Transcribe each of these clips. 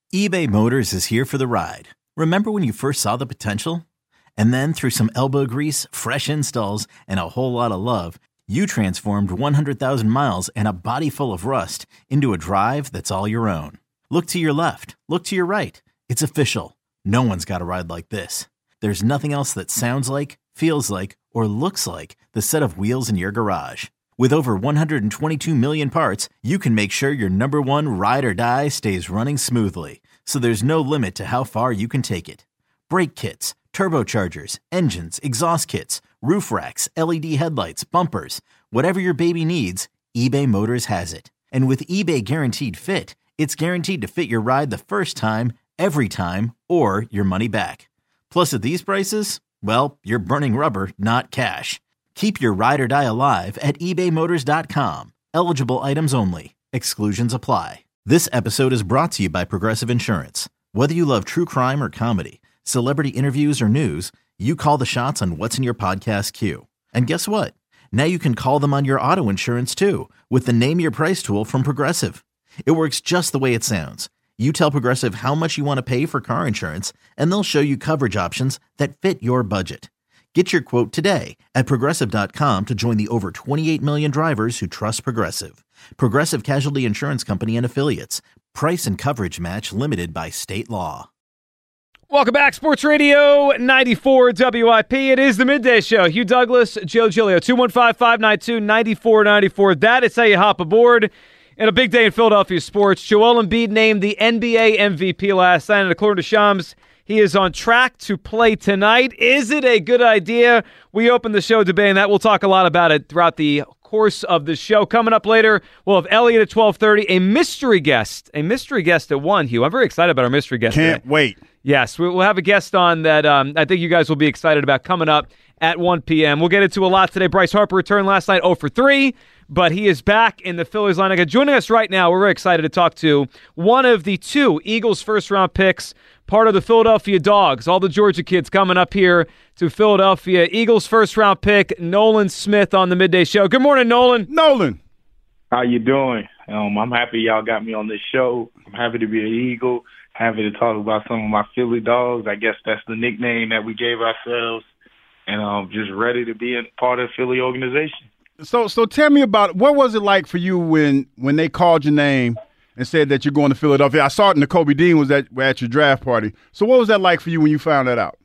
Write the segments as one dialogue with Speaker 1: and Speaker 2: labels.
Speaker 1: eBay Motors is here for the ride. Remember when you first saw the potential? And then through some elbow grease, fresh installs, and a whole lot of love, you transformed 100,000 miles and a body full of rust into a drive that's all your own. Look to your left. Look to your right. It's official. No one's got a ride like this. There's nothing else that sounds like, feels like, or looks like the set of wheels in your garage. With over 122 million parts, you can make sure your number one ride or die stays running smoothly. So there's no limit to how far you can take it. Brake kits, turbochargers, engines, exhaust kits, roof racks, LED headlights, bumpers, whatever your baby needs, eBay Motors has it. And with eBay Guaranteed Fit, it's guaranteed to fit your ride the first time, every time, or your money back. Plus at these prices, well, you're burning rubber, not cash. Keep your ride or die alive at ebaymotors.com. Eligible items only. Exclusions apply. This episode is brought to you by Progressive Insurance. Whether you love true crime or comedy, celebrity interviews or news, you call the shots on what's in your podcast queue. And guess what? Now you can call them on your auto insurance too with the Name Your Price tool from Progressive. It works just the way it sounds. You tell Progressive how much you want to pay for car insurance, and they'll show you coverage options that fit your budget. Get your quote today at Progressive.com to join the over 28 million drivers who trust Progressive. Progressive Casualty Insurance Company and Affiliates. Price and coverage match limited by state law.
Speaker 2: Welcome back, Sports Radio 94 WIP. It is the Midday Show. Hugh Douglas, Joe Giglio, 215-592-9494. That is how you hop aboard. And a big day in Philadelphia sports. Joel Embiid named the NBA MVP last night, and according to Shams, he is on track to play tonight. Is it a good idea? We opened the show debating that. We'll talk a lot about it throughout the course of the show. Coming up later, we'll have Elliot at 12:30, a mystery guest. A mystery guest at 1, Hugh. I'm very excited about our mystery guest
Speaker 3: Can't
Speaker 2: today.
Speaker 3: wait.
Speaker 2: Yes, we'll have a guest on that I think you guys will be excited about coming up at 1 p.m. We'll get into a lot today. Bryce Harper returned last night 0 for 3, but he is back in the Phillies lineup. Joining us right now, we're very excited to talk to one of the 2 Eagles first-round picks, part of the Philadelphia Dogs. All the Georgia kids coming up here to Philadelphia. Eagles first-round pick, Nolan Smith on the Midday Show. Good morning, Nolan.
Speaker 3: Nolan.
Speaker 4: How you doing? I'm happy y'all got me on this show. I'm happy to be an Eagle. Happy to talk about some of my Philly Dogs. I guess that's the nickname that we gave ourselves. And I'm just ready to be a part of the Philly organization.
Speaker 3: So tell me about what was it like for you when they called your name and said that you're going to Philadelphia? I saw it in the Kobe Dean was at your draft party. So what was that like for you when you found that out?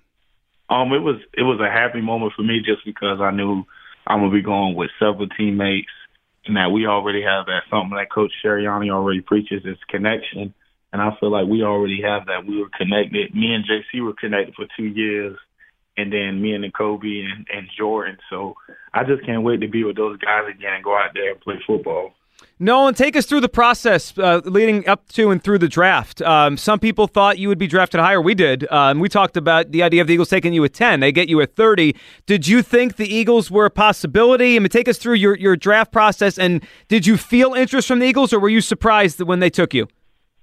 Speaker 4: It was a happy moment for me just because I knew I'm gonna be going with several teammates and that we already have that, something that Coach Sirianni already preaches is connection. And I feel like we already have that. We were connected. Me and JC were connected for 2 years, and then me and Kobe and Jordan. So I just can't wait to be with those guys again and go out there and play football.
Speaker 2: Nolan, take us through the process leading up to and through the draft. Some people thought you would be drafted higher. We did. We talked about the idea of the Eagles taking you at 10. They get you at 30. Did you think the Eagles were a possibility? I mean, take us through your draft process, and did you feel interest from the Eagles, or were you surprised when they took you?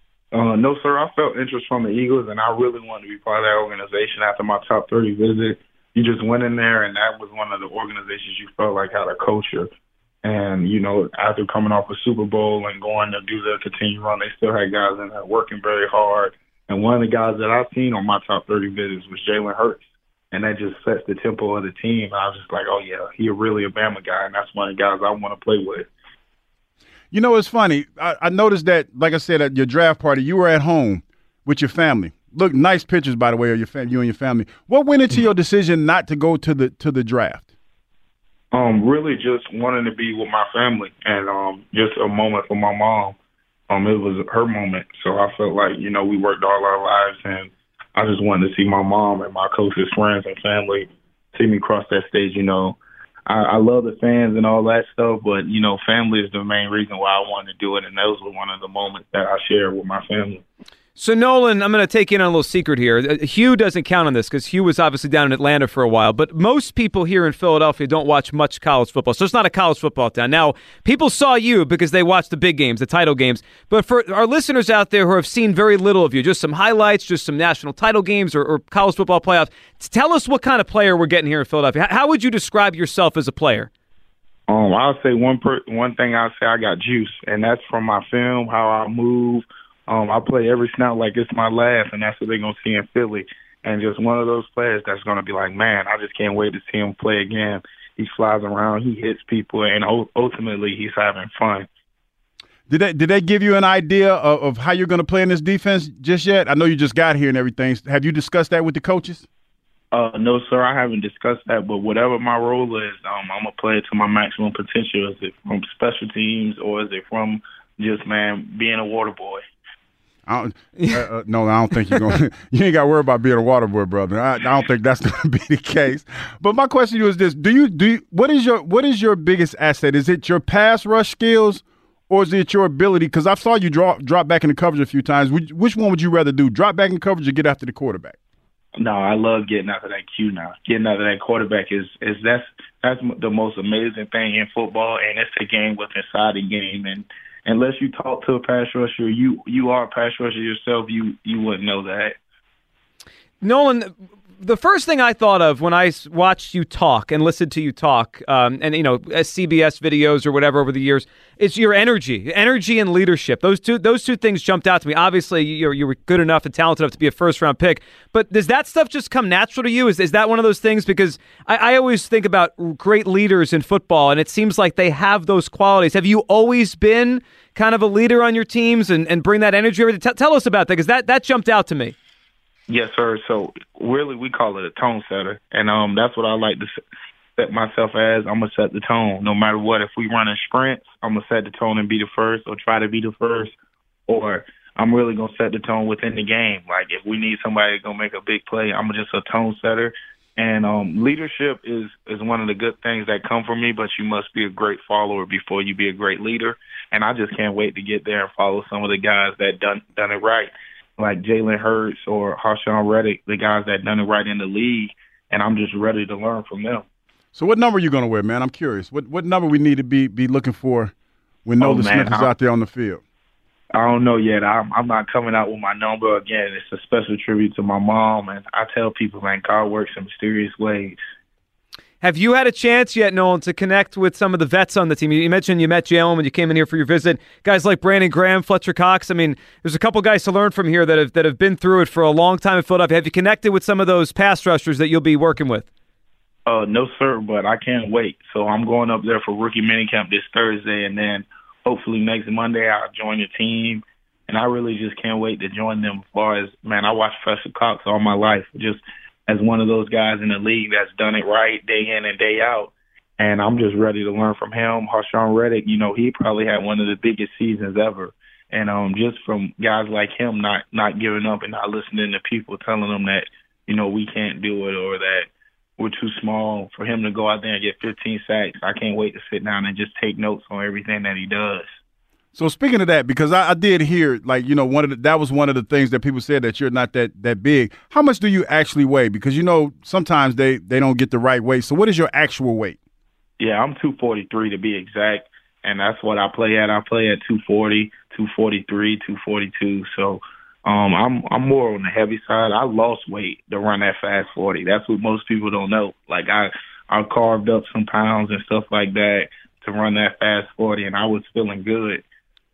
Speaker 4: No, sir. I felt interest from the Eagles, and I really wanted to be part of that organization after my top 30 visit. You just went in there, and that was one of the organizations you felt like had a culture. And, after coming off a Super Bowl and going to do their continued run, they still had guys in there working very hard. And one of the guys that I've seen on my top 30 visits was Jalen Hurts. And that just sets the tempo of the team. I was just like, oh, yeah, he's really a Bama guy, and that's one of the guys I want to play with.
Speaker 3: It's funny. I noticed that, like I said, at your draft party, you were at home with your family. Look, nice pictures, by the way, of you and your family. What went into your decision not to go to the draft?
Speaker 4: Really just wanting to be with my family and just a moment for my mom. It was her moment. So I felt like, we worked all our lives, and I just wanted to see my mom and my closest friends and family see me cross that stage, I love the fans and all that stuff, but, family is the main reason why I wanted to do it, and those were one of the moments that I shared with my family.
Speaker 2: So, Nolan, I'm going to take you in on a little secret here. Hugh doesn't count on this because Hugh was obviously down in Atlanta for a while, but most people here in Philadelphia don't watch much college football, so it's not a college football town. Now, people saw you because they watched the big games, the title games, but for our listeners out there who have seen very little of you, just some highlights, just some national title games or college football playoffs, tell us what kind of player we're getting here in Philadelphia. How would you describe yourself as a player?
Speaker 4: I'll say one thing I'll say I got juice, and that's from my film, how I move, I play every snap like it's my last, and that's what they're going to see in Philly. And just one of those players that's going to be like, man, I just can't wait to see him play again. He flies around, he hits people, and ultimately he's having fun.
Speaker 3: Did they give you an idea of how you're going to play in this defense just yet? I know you just got here and everything. Have you discussed that with the coaches?
Speaker 4: No, sir, I haven't discussed that. But whatever my role is, I'm going to play it to my maximum potential. Is it from special teams or is it from just, being a water boy?
Speaker 3: No, I don't think you're going to. You ain't got to worry about being a water boy, brother. I don't think that's going to be the case. But my question to you is this. What is your biggest asset? Is it your pass rush skills? Or is it your ability? Because I saw you drop back in the coverage a few times. Which one would you rather do, drop back in coverage or get after the quarterback?
Speaker 4: No, I love getting after that Q now. Getting after that quarterback that's the most amazing thing in football, and it's a game within inside the game. And unless you talk to a pass rusher, you are a pass rusher yourself, you wouldn't know that.
Speaker 2: Nolan, the first thing I thought of when I watched you talk and listened to you talk, and CBS videos or whatever over the years, is your energy and leadership. Those two things jumped out to me. Obviously, you were good enough and talented enough to be a first-round pick, but does that stuff just come natural to you? Is that one of those things? Because I always think about great leaders in football, and it seems like they have those qualities. Have you always been kind of a leader on your teams and bring that energy over? Tell us about that, because that jumped out to me.
Speaker 4: Yes, sir. So really, we call it a tone setter, and that's what I like to set myself as. I'm gonna set the tone, no matter what. If we run in sprints, I'm gonna set the tone and be the first, or try to be the first, or I'm really gonna set the tone within the game. Like if we need somebody to go make a big play, I'm just a tone setter. And leadership is one of the good things that come from me, but you must be a great follower before you be a great leader. And I just can't wait to get there and follow some of the guys that done it right, like Jalen Hurts or Haason Reddick, the guys that done it right in the league, and I'm just ready to learn from them.
Speaker 3: So what number are you going to wear, man? I'm curious. What number we need to be looking for when Nolan Smith is out there on the field?
Speaker 4: I don't know yet. I'm not coming out with my number again. It's a special tribute to my mom, and I tell people, man, God works in mysterious ways.
Speaker 2: Have you had a chance yet, Nolan, to connect with some of the vets on the team? You mentioned you met Jalen when you came in here for your visit. Guys like Brandon Graham, Fletcher Cox. I mean, there's a couple guys to learn from here that have been through it for a long time in Philadelphia. Have you connected with some of those pass rushers that you'll be working with?
Speaker 4: No, sir, but I can't wait. So I'm going up there for rookie minicamp this Thursday, and then hopefully next Monday I'll join the team. And I really just can't wait to join them as far as, man, I watched Fletcher Cox all my life, just as one of those guys in the league that's done it right day in and day out. And I'm just ready to learn from him. Haason Reddick, he probably had one of the biggest seasons ever. And just from guys like him not giving up and not listening to people telling them that, we can't do it or that we're too small, for him to go out there and get 15 sacks. I can't wait to sit down and just take notes on everything that he does.
Speaker 3: So speaking of that, because I did hear, that was one of the things that people said, that you're not that big. How much do you actually weigh? Because, sometimes they don't get the right weight. So what is your actual weight?
Speaker 4: Yeah, I'm 243 to be exact, and that's what I play at. I play at 240, 243, 242. So I'm more on the heavy side. I lost weight to run that fast 40. That's what most people don't know. Like I carved up some pounds and stuff like that to run that fast 40, and I was feeling good.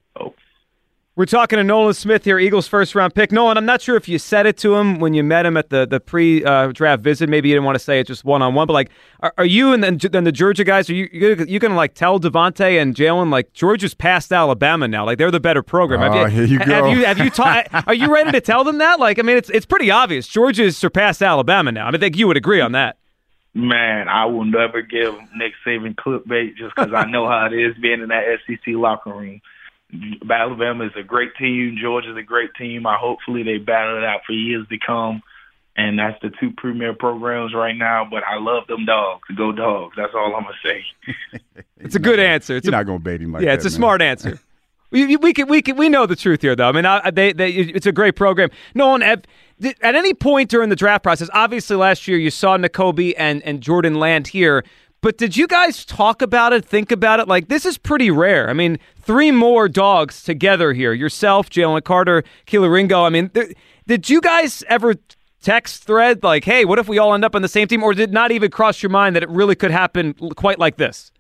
Speaker 2: We're talking to Nolan Smith here, Eagles first-round pick. Nolan, I'm not sure if you said it to him when you met him at the pre-draft visit. Maybe you didn't want to say it just one-on-one. But, are you and then the Georgia guys, are you going to, tell Devontae and Jalen, Georgia's past Alabama now? They're the better program.
Speaker 3: Here you go.
Speaker 2: Have you are you ready to tell them that? It's pretty obvious. Georgia's surpassed Alabama now. I think you would agree on that.
Speaker 4: Man, I will never give Nick Saban clickbait just because I know how it is being in that SEC locker room. Alabama is a great team. Georgia's a great team. Hopefully they battle it out for years to come. And that's the two premier programs right now. But I love them dogs. Go Dogs. That's all I'm going to say.
Speaker 2: It's a good answer.
Speaker 3: You're not going to bait him like that.
Speaker 2: Yeah, it's a smart answer. We know the truth here, though. It's a great program. Nolan, at any point during the draft process, obviously last year you saw Nakobe and Jordan land here, but did you guys talk about it, think about it? This is pretty rare. 3 more dogs together here. Yourself, Jalen Carter, Kelee Ringo. Did you guys ever text thread hey, what if we all end up on the same team? Or did it not even cross your mind that it really could happen quite like this?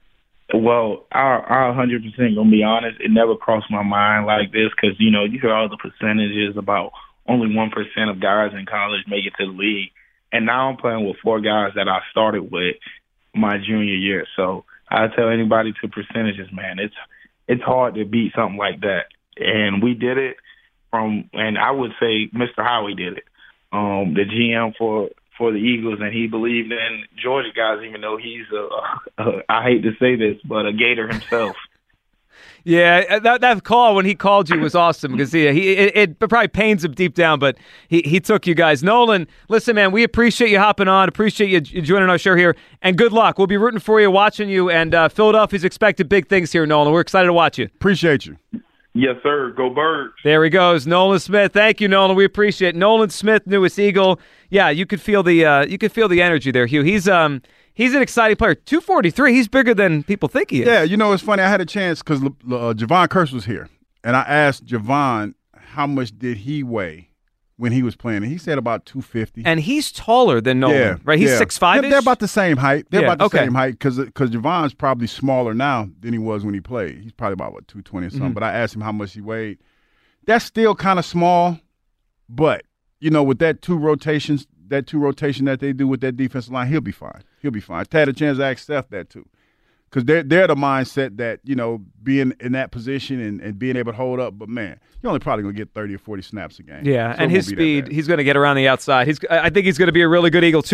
Speaker 4: Well, I 100% gonna be honest. It never crossed my mind like this because you hear all the percentages about only 1% of guys in college make it to the league, and now I'm playing with 4 guys that I started with my junior year. So I tell anybody to percentages, man, it's hard to beat something like that, and we did it and I would say Mr. Howie did it, the GM for the Eagles, and he believed in Georgia guys, even though he's I hate to say this, but a Gator himself.
Speaker 2: Yeah, that call when he called you was awesome because it probably pains him deep down, but he took you guys. Nolan, listen, man, we appreciate you hopping on, appreciate you joining our show here, and good luck. We'll be rooting for you, watching you, and Philadelphia's expected big things here, Nolan. We're excited to watch you.
Speaker 3: Appreciate you.
Speaker 4: Yes, sir. Go Birds.
Speaker 2: There he goes, Nolan Smith. Thank you, Nolan. We appreciate it. Nolan Smith, newest Eagle. Yeah, you could feel the energy there, Hugh. He's an exciting player. 243. He's bigger than people think he is.
Speaker 3: Yeah, it's funny. I had a chance because Javon Kearse was here, and I asked Javon how much did he weigh when he was playing, and he said about 250.
Speaker 2: And he's taller than Nolan, right? He's 6'5".
Speaker 3: They're about the same height. They're about the
Speaker 2: okay.
Speaker 3: same height because Javon's probably smaller now than he was when he played. He's probably about 220 or something. Mm-hmm. But I asked him how much he weighed. That's still kind of small, but with that two rotation that they do with that defensive line, he'll be fine. He'll be fine. I had a chance to ask Steph that too. Because they're the mindset that, being in that position and being able to hold up. But, man, you're only probably going to get 30 or 40 snaps a game.
Speaker 2: Yeah, so and his speed, he's going to get around the outside. I think he's going to be a really good Eagle.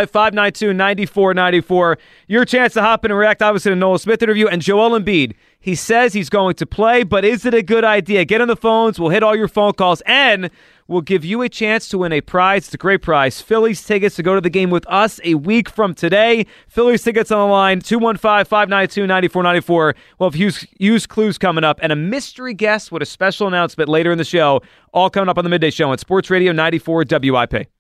Speaker 2: 215-592-9494. Your chance to hop in and react, obviously, to Nolan Smith interview. And Joel Embiid, he says he's going to play, but is it a good idea? Get on the phones. We'll hit all your phone calls. And we'll give you a chance to win a prize. It's a great prize. Phillies tickets to go to the game with us a week from today. Phillies tickets on the line, 215-592-9494. We'll have Hughes Clues coming up and a mystery guest with a special announcement later in the show, all coming up on the Midday Show on Sports Radio 94 WIP.